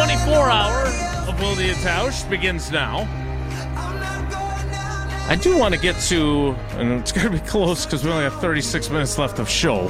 24 hour of Wilde and Tausch begins now. I do want to get to, and it's going to be close because we only have 36 minutes left of show.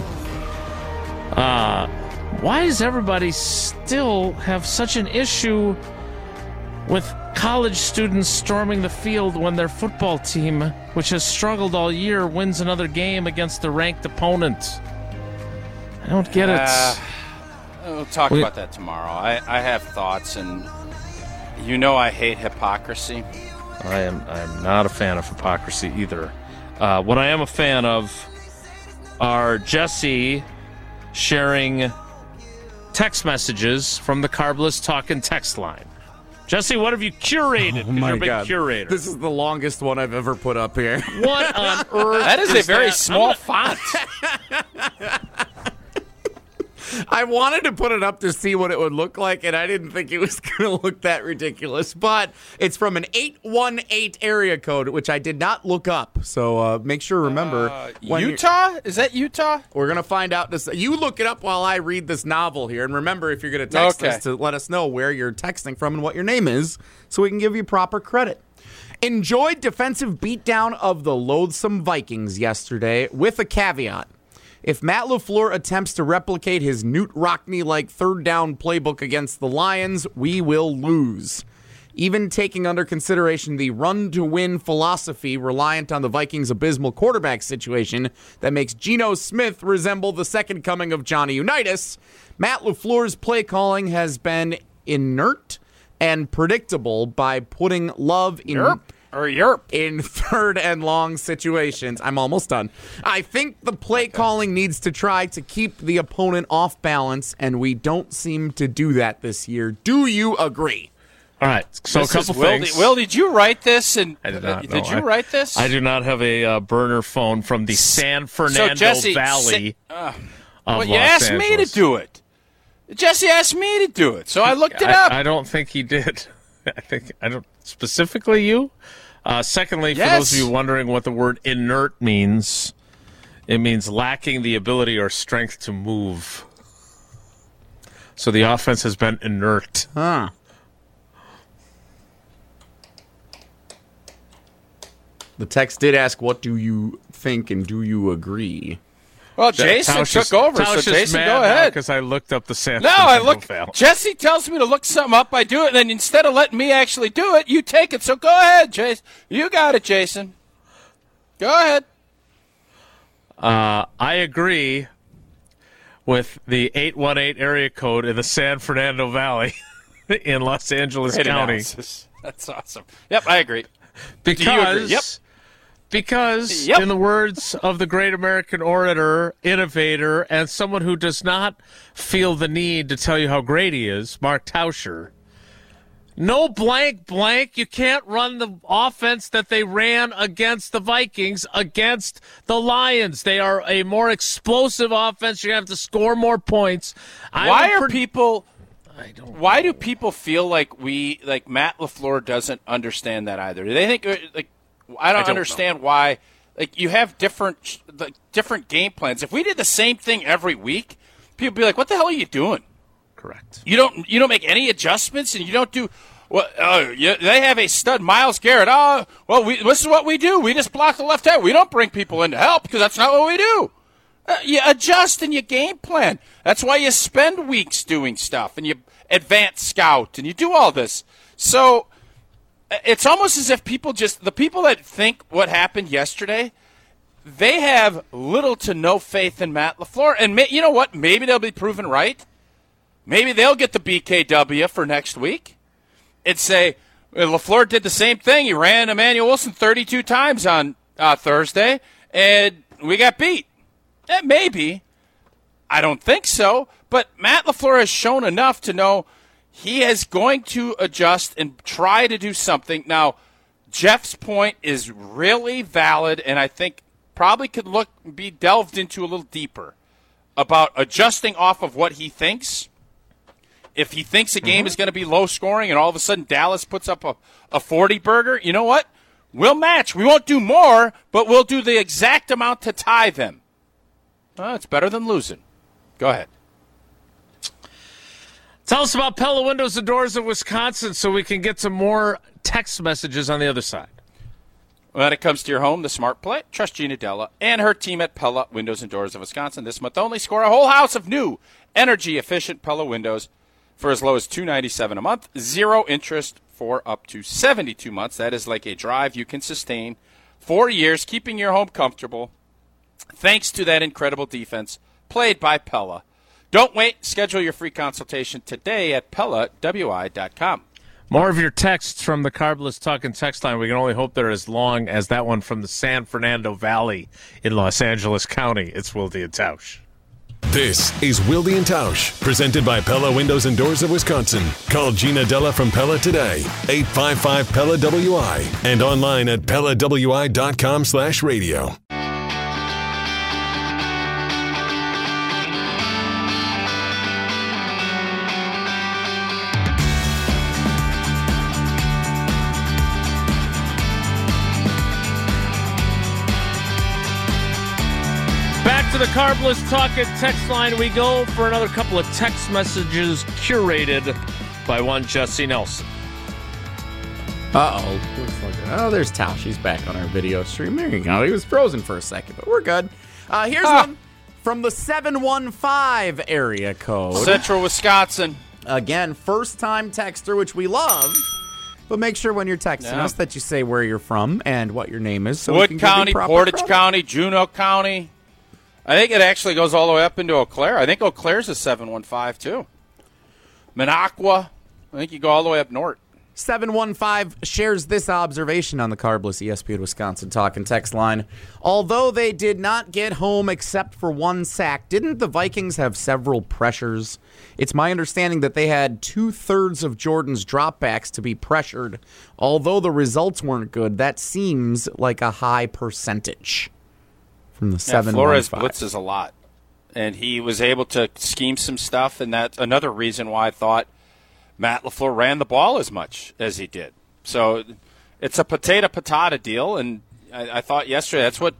Why does everybody still have such an issue with college students storming the field when their football team, which has struggled all year, wins another game against a ranked opponent? I don't get it. We'll talk about that tomorrow. I have thoughts, and I hate hypocrisy. I'm not a fan of hypocrisy either. What I am a fan of are Jesse sharing text messages from the Carbless Talkin' text line. Jesse, what have you curated? Oh my You're a big God. curator. This is the longest one I've ever put up here. What on earth? That is a very small font. I wanted to put it up to see what it would look like, and I didn't think it was going to look that ridiculous. But it's from an 818 area code, which I did not look up. So make sure to remember. Utah? Is that Utah? We're going to find out this. You look it up while I read this novel here. And remember, if you're going to text us, to let us know where you're texting from and what your name is so we can give you proper credit. Enjoyed defensive beatdown of the loathsome Vikings yesterday with a caveat. If Matt LaFleur attempts to replicate his Newt Rockne-like third down playbook against the Lions, we will lose. Even taking under consideration the run-to-win philosophy reliant on the Vikings' abysmal quarterback situation that makes Geno Smith resemble the second coming of Johnny Unitas, Matt LaFleur's play calling has been inert and predictable by putting love in... in third and long situations. I'm almost done. I think the play calling needs to try to keep the opponent off balance, and we don't seem to do that this year. Do you agree? All right, so a couple things. Will, did you write this? And I did not. Did you write this? I do not have a burner phone from the San Fernando Valley of Well, you Los asked Angeles. me to do it. Jesse asked me to do it, so I looked it up. I don't think he did. I don't specifically you. Secondly, for those of you wondering what the word inert means, it means lacking the ability or strength to move. So the offense has been inert. Huh. The text did ask, what do you think and do you agree? Well, Jason took over, so Jason, go ahead. Because I looked up the San Francisco Jesse tells me to look something up. I do it, and then instead of letting me actually do it, you take it. So go ahead, Jason. You got it, Jason. Go ahead. I agree with the 818 area code in the San Fernando Valley in Los Angeles Great County. Analysis. That's awesome. Yep, I agree. Because, do you agree? Yep. Because, in the words of the great American orator, innovator, and someone who does not feel the need to tell you how great he is, Mark Tauscher, no blank blank, you can't run the offense that they ran against the Vikings, against the Lions. They are a more explosive offense. You're going to have to score more points. Why do people feel like Matt LaFleur doesn't understand that either? Do they think I don't understand why. You have different game plans. If we did the same thing every week, people would be like, "What the hell are you doing?" Correct. You don't make any adjustments, and you don't do. Well, they have a stud, Myles Garrett. This is what we do. We just block the left hand. We don't bring people in to help because that's not what we do. You adjust and you game plan. That's why you spend weeks doing stuff and you advance scout and you do all this. So it's almost as if the people that think what happened yesterday, they have little to no faith in Matt LaFleur. And you know what? Maybe they'll be proven right. Maybe they'll get the BKW for next week and say, LaFleur did the same thing. He ran Emmanuel Wilson 32 times on Thursday, and we got beat. Maybe. I don't think so. But Matt LaFleur has shown enough to know he is going to adjust and try to do something. Now, Jeff's point is really valid, and I think probably could be delved into a little deeper about adjusting off of what he thinks. If he thinks a game is going to be low scoring and all of a sudden Dallas puts up a 40-burger, you know what? We'll match. We won't do more, but we'll do the exact amount to tie them. Well, it's better than losing. Go ahead. Tell us about Pella Windows and Doors of Wisconsin so we can get some more text messages on the other side. When it comes to your home, the smart play, trust Gina Della and her team at Pella Windows and Doors of Wisconsin. This month only, score a whole house of new, energy-efficient Pella windows for as low as $297 a month. Zero interest for up to 72 months. That is like a drive you can sustain 4 years, keeping your home comfortable thanks to that incredible defense played by Pella. Don't wait. Schedule your free consultation today at PellaWI.com. More of your texts from the Carbless Talking text line. We can only hope they're as long as that one from the San Fernando Valley in Los Angeles County. It's Wilde and Tausch. This is Wilde and Tausch, presented by Pella Windows and Doors of Wisconsin. Call Gina Della from Pella today, 855-PELLA-WI, and online at PellaWI.com/radio. To the Carbless Talking text line we go for another couple of text messages curated by one Jesse Nelson. Oh, there's Tausch. He's back on our video stream. There you go. He was frozen for a second, but we're good. Here's one from the 715 area code. Central Wisconsin. Again, first-time texter, which we love. But make sure when you're texting us that you say where you're from and what your name is. So Wood County, Portage County, Juneau County. I think it actually goes all the way up into Eau Claire. I think Eau Claire's a 715, too. Minocqua. I think you go all the way up north. 715 shares this observation on the Carbless ESPN Wisconsin Talk and Text line. Although they did not get home except for one sack, didn't the Vikings have several pressures? It's my understanding that they had 2/3 of Jordan's dropbacks to be pressured. Although the results weren't good, that seems like a high percentage. From the 715. Flores blitzes a lot, and he was able to scheme some stuff, and that's another reason why I thought Matt LaFleur ran the ball as much as he did. So it's a potato-patata deal, and I thought yesterday that's what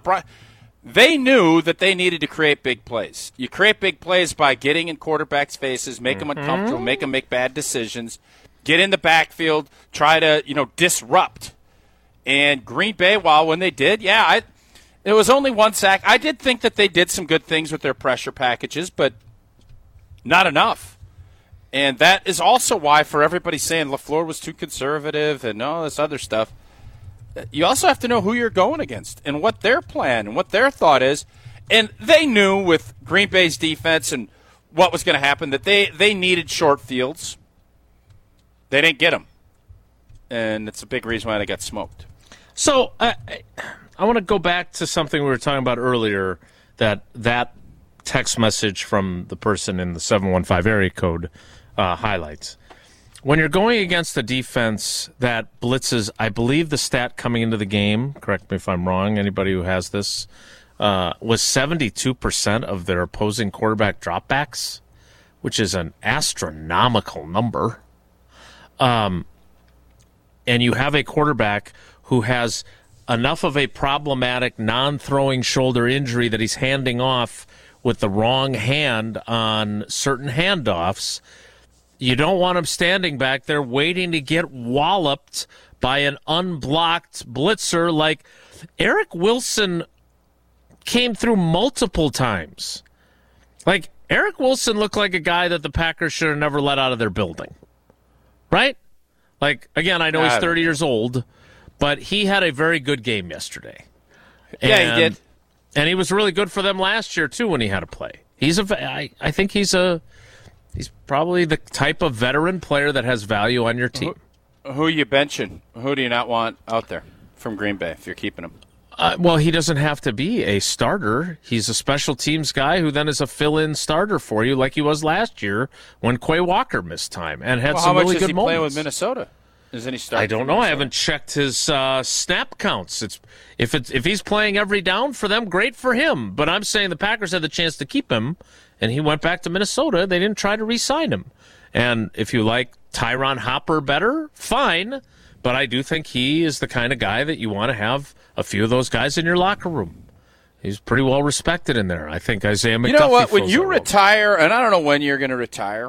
they knew that they needed to create big plays. You create big plays by getting in quarterbacks' faces, make them uncomfortable, make them make bad decisions, get in the backfield, try to disrupt. And Green Bay, when they did, it was only one sack. I did think that they did some good things with their pressure packages, but not enough. And that is also why, for everybody saying LaFleur was too conservative and all this other stuff, you also have to know who you're going against and what their plan and what their thought is. And they knew with Green Bay's defense and what was going to happen that they needed short fields. They didn't get them. And it's a big reason why they got smoked. So I want to go back to something we were talking about earlier, that text message from the person in the 715 area code highlights. When you're going against a defense that blitzes, I believe the stat coming into the game, correct me if I'm wrong, anybody who has this, was 72% of their opposing quarterback dropbacks, which is an astronomical number. And you have a quarterback who has enough of a problematic non-throwing shoulder injury that he's handing off with the wrong hand on certain handoffs. You don't want him standing back there waiting to get walloped by an unblocked blitzer. Like Eric Wilson came through multiple times. Like Eric Wilson looked like a guy that the Packers should have never let out of their building. Right? Like, again, I know he's 30 years old, but he had a very good game yesterday. Yeah, he did. And he was really good for them last year, too, when he had to play. I think he's probably the type of veteran player that has value on your team. Who are you benching? Who do you not want out there from Green Bay if you're keeping him? Well, he doesn't have to be a starter. He's a special teams guy who then is a fill-in starter for you like he was last year when Quay Walker missed time and had some really good moments. How much is he playing with Minnesota? Is any start? I don't know. I haven't checked his snap counts. If he's playing every down for them, great for him. But I'm saying the Packers had the chance to keep him, and he went back to Minnesota. They didn't try to re-sign him. And if you like Tyron Hopper better, fine. But I do think he is the kind of guy that you want to have a few of those guys in your locker room. He's pretty well respected in there. I think Isaiah McDuffie. You know what? When you retire, and I don't know when you're going to retire,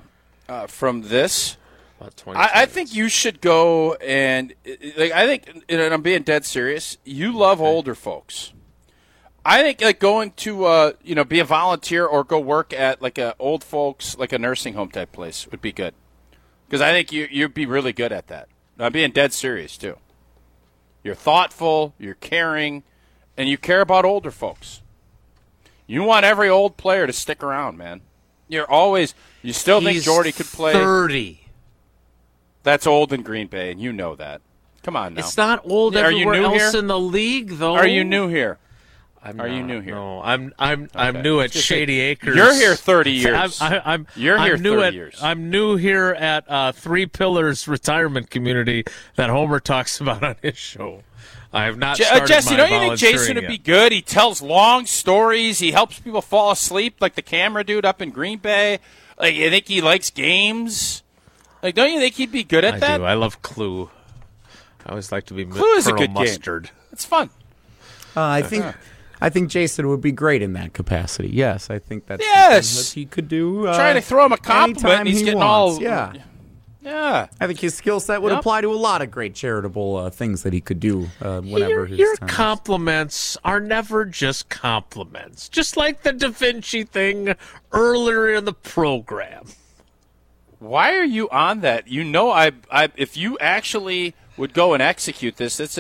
from this. I think you should go and I think, and I'm being dead serious. You love older folks. I think going to be a volunteer or go work at like a old folks like a nursing home type place would be good, because I think you'd be really good at that. I'm being dead serious too. You're thoughtful, you're caring, and you care about older folks. You want every old player to stick around, man. You still think Jordy could play 30. That's old in Green Bay, and you know that. Come on now. It's not old everywhere else in the league, though. Are you new here? Are you new here? No, I'm new at Shady Acres. You're here 30 years. You're here 30 years. I'm new here at Three Pillars Retirement Community that Homer talks about on his show. I have not started Jesse, my don't you think Jason would be good? He tells long stories. He helps people fall asleep, like the camera dude up in Green Bay. Like, you think he likes games? Like, don't you think he'd be good at that? I do. I love Clue. I always like to be Clue is Colonel a good Mustard. Game. It's fun. I think Jason would be great in that capacity. Yes, I think that's something that he could do. Trying to throw him a compliment, and he's getting wants. all Yeah. I think his skill set would apply to a lot of great charitable things that he could do whenever his Your time compliments are never just compliments. Just like the Da Vinci thing earlier in the program. Why are you on that? You know, if you actually would go and execute this, it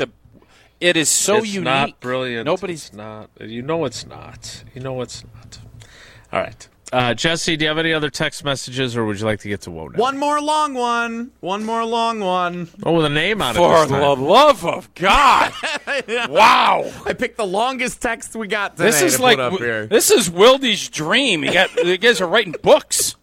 is so it's unique. It's not brilliant. Nobody's not. You know it's not. All right. Jesse, do you have any other text messages, or would you like to get to Whoa Now? One more long one. Oh, with a name on it. For the love of God. Wow. I picked the longest text we got today this is to like, put up here. This is Wildy's dream. You guys are writing books.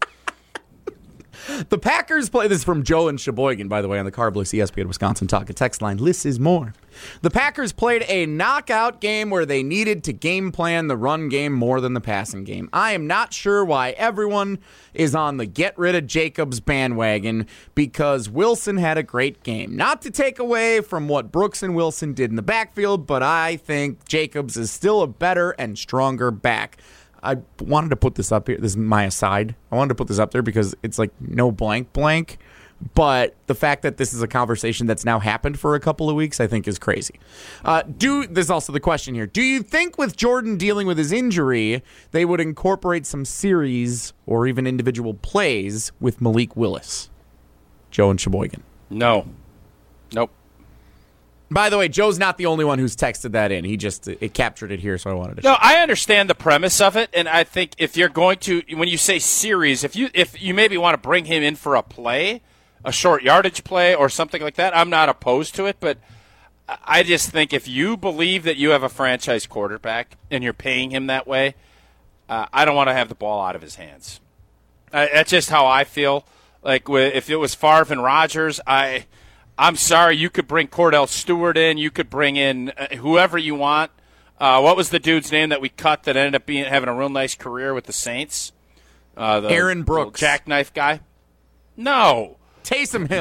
The Packers play. This is from Joe and Sheboygan, by the way, on the Carbless ESPN Wisconsin Talk. A text line. Less is more. The Packers played a knockout game where they needed to game plan the run game more than the passing game. I am not sure why everyone is on the get rid of Jacobs bandwagon, because Wilson had a great game. Not to take away from what Brooks and Wilson did in the backfield, but I think Jacobs is still a better and stronger back. I wanted to put this up here. This is my aside. I wanted to put this up there because it's like no blank. But the fact that this is a conversation that's now happened for a couple of weeks, I think is crazy. There's also the question here. Do you think with Jordan dealing with his injury, they would incorporate some series or even individual plays with Malik Willis? Joe and Sheboygan. No. Nope. By the way, Joe's not the only one who's texted that in. It captured it here, so I wanted to. No, I understand the premise of it, and I think if you're going to, when you say series, if you maybe want to bring him in for a play, a short yardage play or something like that, I'm not opposed to it. But I just think if you believe that you have a franchise quarterback and you're paying him that way, I don't want to have the ball out of his hands. That's just how I feel. Like if it was Favre and Rodgers, I'm sorry, you could bring Cordell Stewart in. You could bring in whoever you want. What was the dude's name that we cut that ended up having a real nice career with the Saints? Aaron Brooks. Jackknife guy? No. Taysom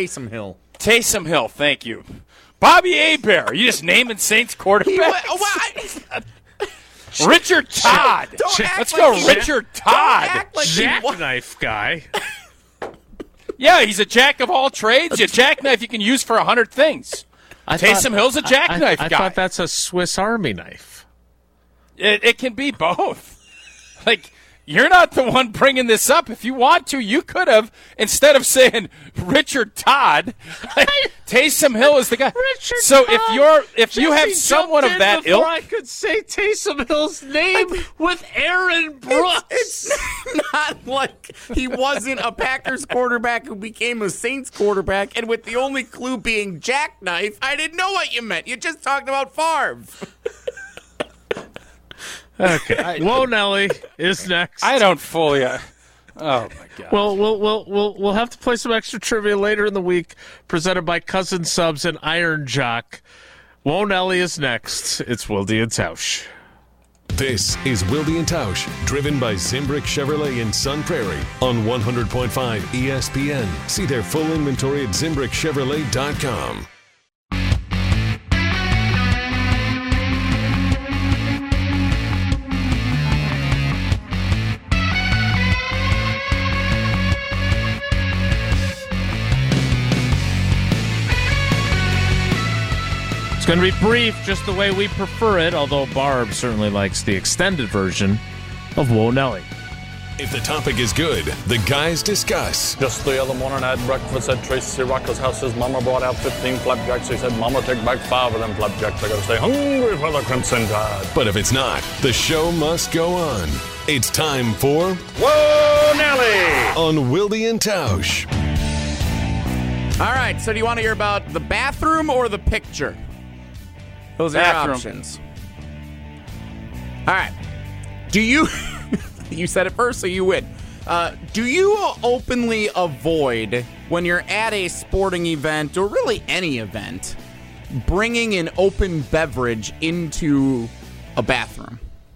Hill, thank you. Bobby Hebert. You just naming Saints quarterbacks? Richard Todd. Let's go, Richard Todd. Jackknife guy. Yeah, he's a jack of all trades. A jackknife you can use for 100 things. Taysom Hill's a jackknife guy. I thought that's a Swiss Army knife. It can be both. Like, you're not the one bringing this up. If you want to, you could have, instead of saying Richard Todd, Taysom Hill is the guy. Richard so Todd. if you have someone of that ilk, I could say Taysom Hill's name with Aaron Brooks. It's not like he wasn't a Packers quarterback who became a Saints quarterback, and with the only clue being jackknife, I didn't know what you meant. You just talked about Favre. Okay. Whoa, Nelly is next. I don't fully. Oh my God. Well, we'll have to play some extra trivia later in the week, presented by Cousin Subs and Iron Jock. Whoa, Nelly is next. It's Wildy and Tausch. This is Wildy and Tausch, driven by Zimbrick Chevrolet in Sun Prairie on 100.5 ESPN. See their full inventory at ZimbrickChevrolet.com. going to be brief, just the way we prefer it, although Barb certainly likes the extended version of Whoa Nelly. If the topic is good, the guys discuss. Just the other morning I had breakfast at Tracy Rocker's house. His mama brought out 15 flapjacks. He said, Mama, take back 5 of them flapjacks. I gotta stay hungry for the Crimson Tide. But if it's not, the show must go on. It's time for Whoa, Nelly! On Wilde and Tausch. All right, so do you want to hear about the bathroom or the picture? Those are your options. All right. Do you... You said it first, so you win. Do you openly avoid, when you're at a sporting event, or really any event, bringing an open beverage into a bathroom?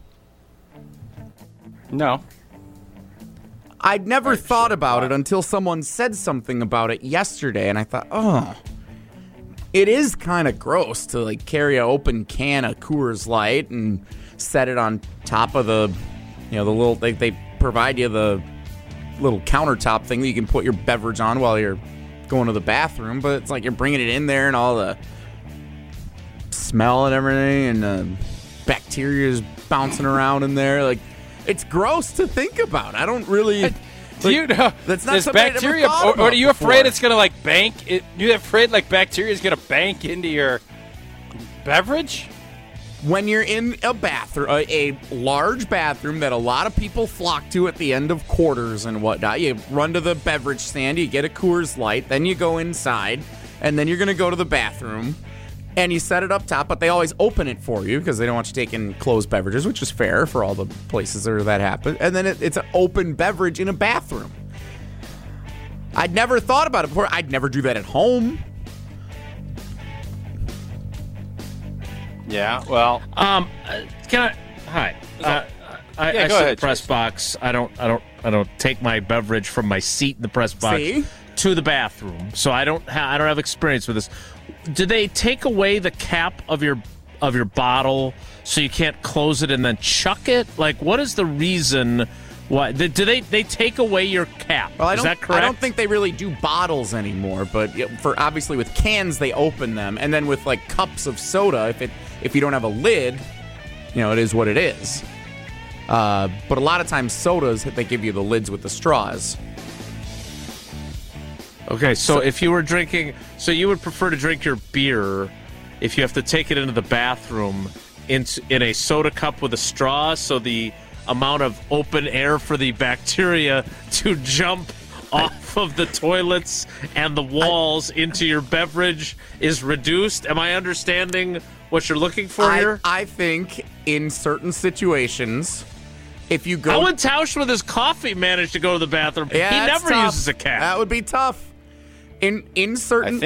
No. I'd never thought about it until someone said something about it yesterday, and I thought, oh, it is kind of gross to like carry an open can of Coors Light and set it on top of the... You know, the little, they provide you the little countertop thing that you can put your beverage on while you're going to the bathroom, but it's like you're bringing it in there and all the smell and everything, and the bacteria is bouncing around in there. Like, it's gross to think about. I don't really... Do you know? That's not is something bacteria, or are you afraid it's going to, like, bank? You afraid, like, bacteria is going to bank into your beverage? When you're in a bathroom, a large bathroom that a lot of people flock to at the end of quarters and whatnot, you run to the beverage stand, you get a Coors Light, then you go inside, and then you're going to go to the bathroom, and you set it up top, but they always open it for you because they don't want you taking closed beverages, which is fair for all the places where that happens, and then it's an open beverage in a bathroom. I'd never thought about it before. I'd never do that at home. Yeah, well, can I? Hi. I go sit in ahead, the press box. I don't take my beverage from my seat in the press box to the bathroom. So I don't have experience with this. Do they take away the cap of your bottle so you can't close it and then chuck it? Like, what is the reason? Why do they take away your cap? Well, is that correct? I don't think they really do bottles anymore, but for obviously with cans they open them, and then with like cups of soda, if you don't have a lid, you know, it is what it is. But a lot of times sodas, they give you the lids with the straws. Okay, so if you were drinking, so you would prefer to drink your beer if you have to take it into the bathroom in a soda cup with a straw, so the amount of open air for the bacteria to jump off of the toilets and the walls into your beverage is reduced. Am I understanding what you're looking for here? I think in certain situations, if you go... How would Tausch with his coffee manage to go to the bathroom? Yeah, he never uses a cap. That would be tough. In certain...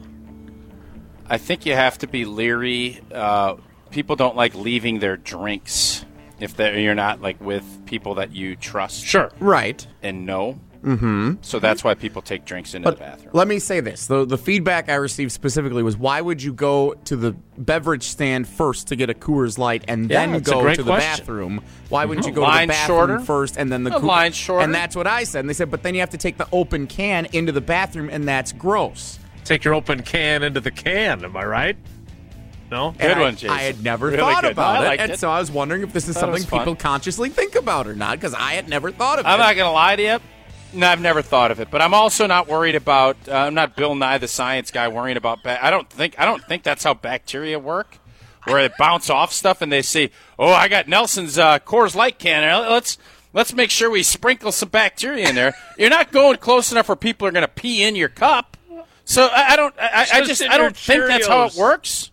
I think you have to be leery. People don't like leaving their drinks if you're not like with people that you trust. Sure. Right. And know. Mm-hmm. So that's why people take drinks into the bathroom. Let me say this. The feedback I received specifically was, why would you go to the beverage stand first to get a Coors Light and then go to the bathroom? Why wouldn't you go to the bathroom first and then the line shorter? And that's what I said. And they said, but then you have to take the open can into the bathroom, and that's gross. Take your open can into the can, am I right? No? Good one, Jason. I had never really thought good. about it. And so I was wondering if this is something people consciously think about or not, because I had never thought of it. I'm not going to lie to you. No, I've never thought of it, but I'm also not worried about. I'm not Bill Nye the Science Guy worrying about. I don't think that's how bacteria work, where they bounce off stuff and they say, "Oh, I got Nelson's Coors Light can. Let's make sure we sprinkle some bacteria in there." You're not going close enough where people are going to pee in your cup. So I don't think that's how it works.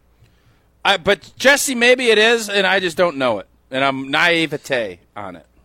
But Jesse, maybe it is, and I just don't know it, and I'm naivete on it.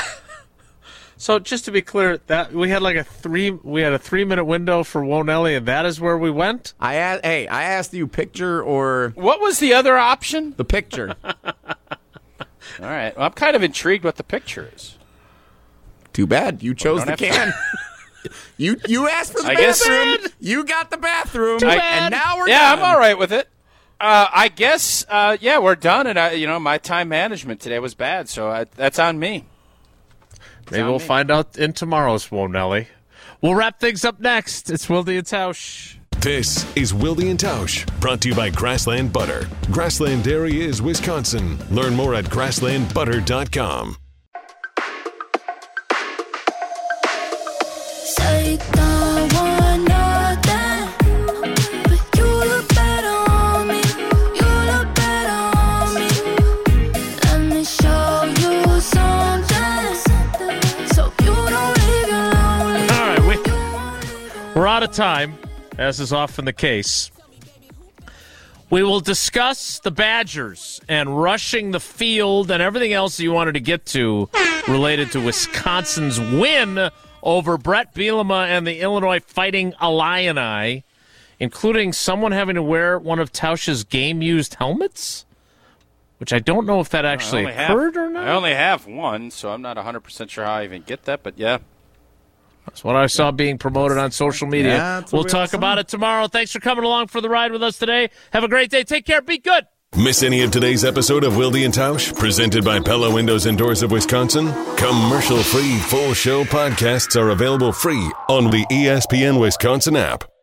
So just to be clear, that we had a 3-minute window for Whoa Nelly, and that is where we went. I asked you picture or what was the other option? The picture. All right, well, I'm kind of intrigued what the picture is. Too bad you chose the can. You asked for the bathroom. You got the bathroom, and now we're done. Yeah, I'm all right with it. I guess, we're done, and my time management today was bad, so that's on me. Maybe we'll find out in tomorrow's Whoa Nelly. We'll wrap things up next. It's Wilde and Tausch. This is Wilde and Tausch, brought to you by Grassland Butter. Grassland Dairy is Wisconsin. Learn more at grasslandbutter.com. We're out of time, as is often the case. We will discuss the Badgers and rushing the field and everything else you wanted to get to related to Wisconsin's win over Brett Bielema and the Illinois Fighting Illini, including someone having to wear one of Tausch's game-used helmets, which I don't know if that actually occurred or not. I only have one, so I'm not 100% sure how I even get that, but yeah. That's what I saw being promoted on social media. Yeah, we'll talk about it tomorrow. Thanks for coming along for the ride with us today. Have a great day. Take care. Be good. Miss any of today's episode of Wilde and Tausch, presented by Pella Windows and Doors of Wisconsin? Commercial-free full show podcasts are available free on the ESPN Wisconsin app.